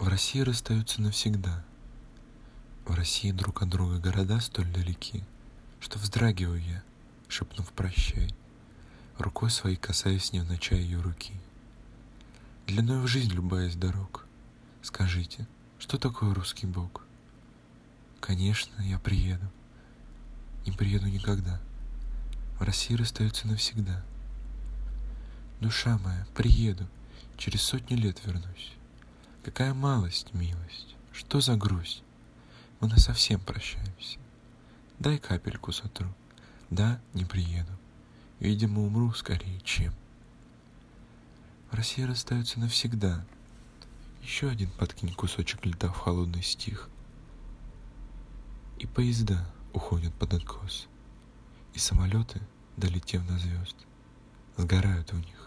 В России расстаются навсегда. В России друг от друга города столь далеки, что вздрагиваю я, шепнув прощай, рукой своей касаясь невзначай ее руки. Длиною в жизнь любаясь дорог, скажите, что такое русский Бог? Конечно, я приеду, не приеду никогда. В России расстаются навсегда. Душа моя, приеду, через сотни лет вернусь. Какая малость, милость, что за грусть? Мы насовсем прощаемся. Дай капельку сотру. Да, не приеду. Видимо, умру скорее, чем. В России расстаются навсегда. Еще один подкинь кусочек льда в холодный стих. И поезда уходят под откос. И самолеты, долетев до звезд, сгорают в них.